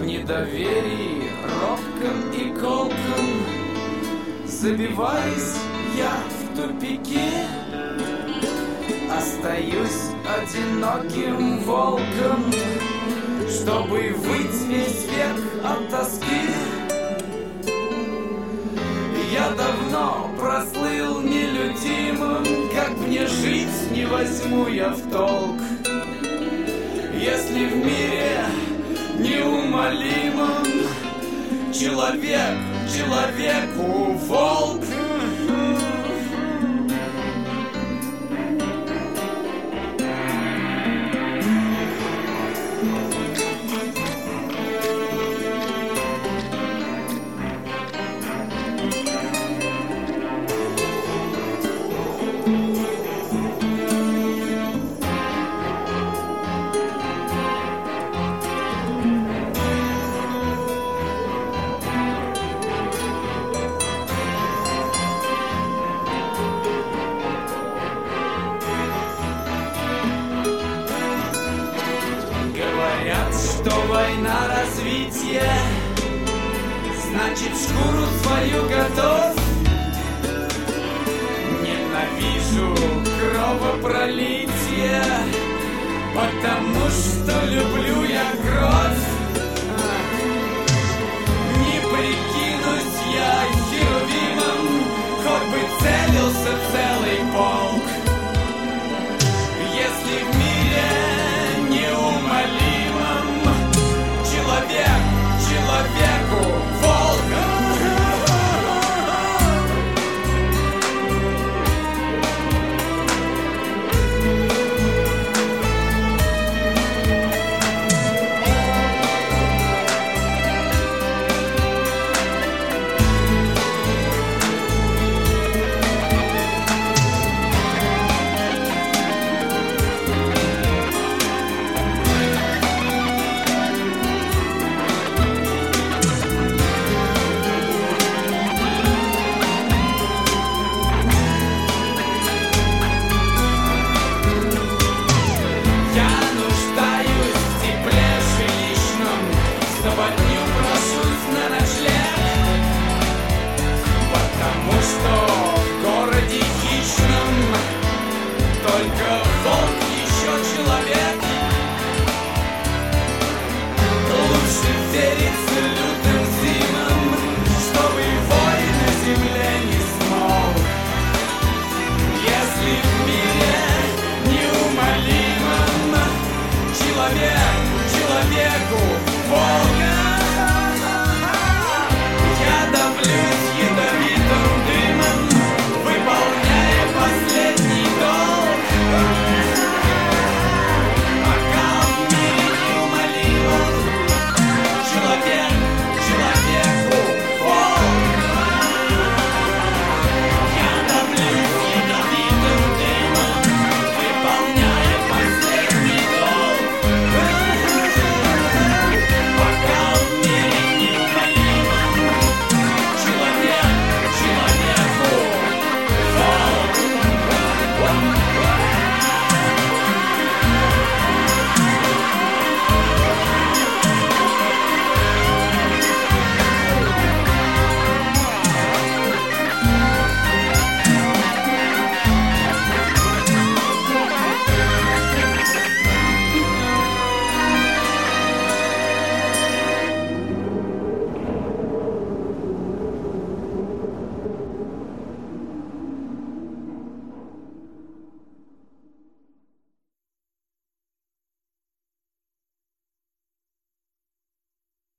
недоверии, робком и колком забиваюсь я в тупике. Остаюсь одиноким волком, чтобы выть весь век от тоски. Я давно прослыл нелюдимым, как мне жить не возьму я в толк. Если в мире неумолимом человек человеку волк. Что война развития, значит шкуру свою готов. Ненавижу кровопролитие, потому что люблю я кровь. Не прикинусь я херувимом, хоть бы целился целый полк. Если в мире неумолимом человек человеку волк. But